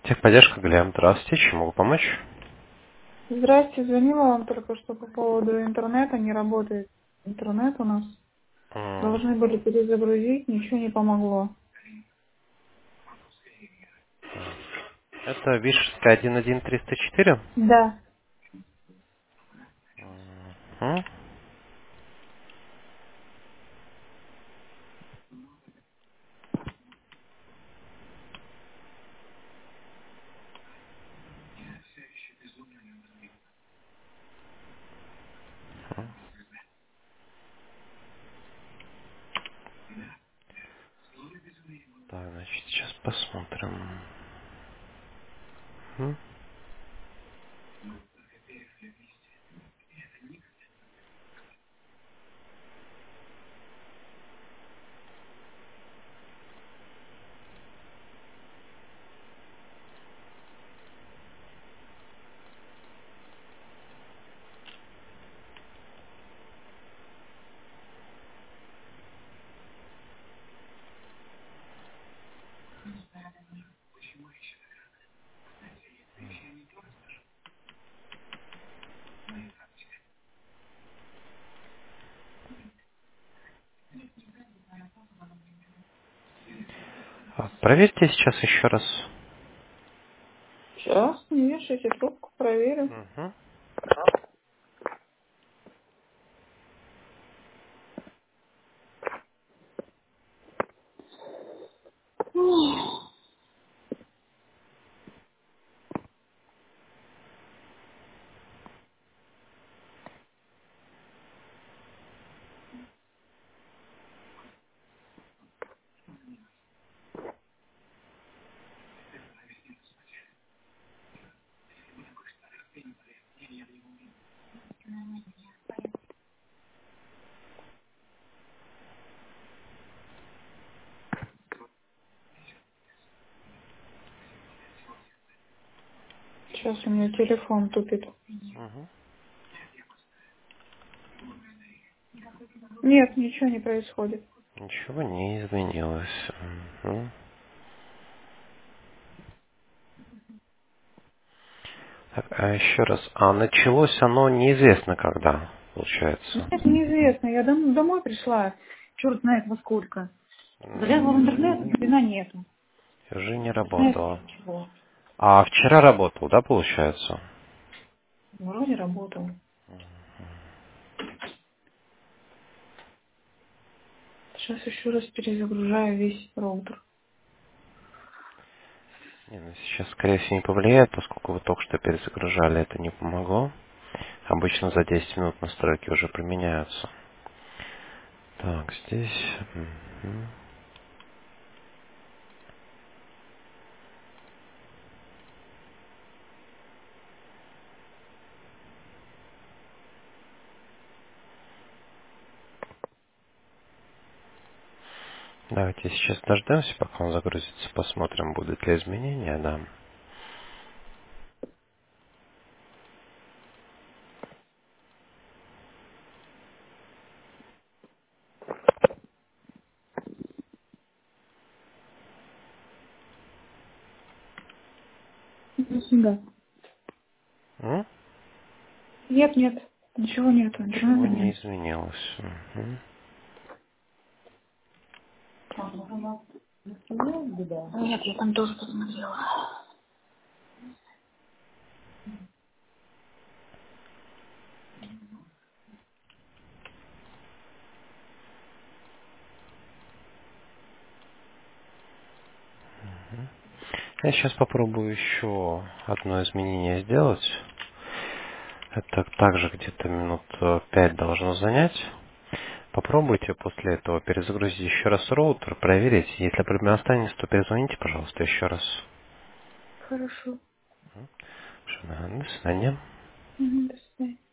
Техподдержка, Глеб. Здравствуйте. Чем могу помочь? Здрасте, звонила вам только что по поводу интернета. Не работает интернет у нас. М, Должны были перезагрузить, ничего не помогло. Это Вишерская 11304. Да, М, Так, значит, сейчас посмотрим. М, Проверьте сейчас еще раз. сейчас, не вешайте трубку, проверю. Мгм. Сейчас у меня телефон тупит. Мгм. Нет, ничего не происходит. Ничего не изменилось. Мгм. Так, а еще раз. А началось оно неизвестно когда, получается. Нет, неизвестно. Я домой пришла, черт знает во сколько. Залезла в интернет, ни хрена нету. Уже не Знаете, работало. ничего. А вчера работал, да, получается? Вроде работал. Сейчас еще раз перезагружаю весь роутер. Не, ну сейчас, скорее всего, не повлияет, поскольку вы только что перезагружали, это не помогло. Обычно за 10 минут настройки уже применяются. Так, здесь... мгм. Давайте сейчас дождемся, пока он загрузится, посмотрим, будут ли изменения, да. Нифига. М? Нет, нет, ничего нету, Ничего интернета не нет. изменилось. Мгм. Нет, я там тоже посмотрела. Я сейчас попробую еще одно изменение сделать. Это также где-то минут 5 должно занять. Попробуйте после этого перезагрузить еще раз роутер, проверить. Если проблема останется, то перезвоните, пожалуйста, еще раз. Хорошо. До свидания. Мгм, до свидания.